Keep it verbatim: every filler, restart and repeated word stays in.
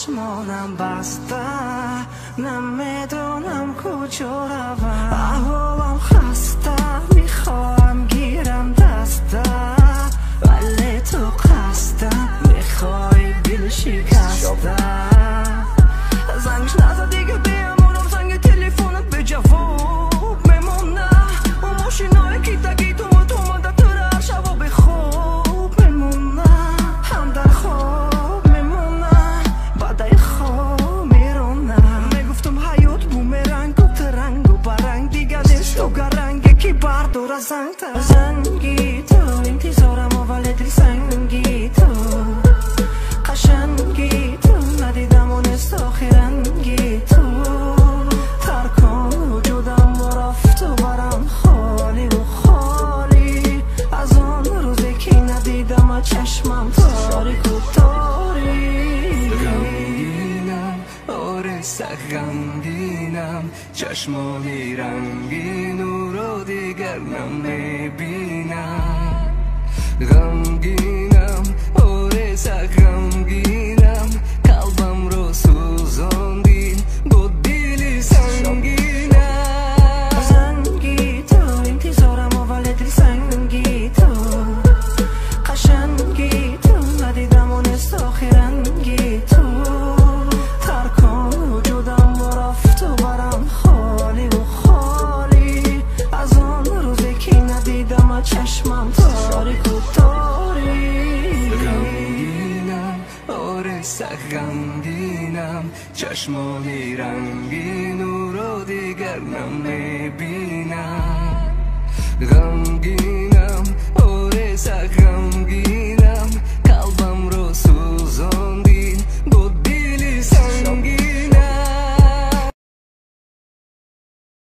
چشمانم بسته نمیدونم کجا روم احوالم خسته میخوام گیرم دسته ولی تو قصده میخوای دل شکسته زنگش نزد دیگه بیامونم زنگ تلفونت به جواب میمونه اون ماشینای کیتا کیتا تو مانده تو هر شبا به خواب میمونه هم در خواب میمونه بعد خواب میرونه میگفتم حیات بومرنگ و ترنگ و برنگ دیگه نیست تو گرنگ کی برداره زنگ تا زنگی تو انتظارم و ولی دل سنگی تو قشنگی تو ندیدم و نیست آخرنگی تو ترکان وجودم و رفت و برم خالی و خالی از آن روزی که ندیدم و چشمم تاریک و تاریک غمگینم آره غمگینم چشمانی رنگین او رو دیگر نمیبینم غمگینم آره غمگینم قلبم رو سوزاندین با دل سنگینم زنگی تو انتظارم و ولی دل سنگی تو قشنگی تو ندیدم و نیست آخرنگی تو ترکان وجودم و رفت و برم خالی و خالی از آن روزی که ندیدم و چشمم تاریک و تاریک غمگینم آره غمگینم چشمانی رنگین او رو دیگر نمیبینم غمگین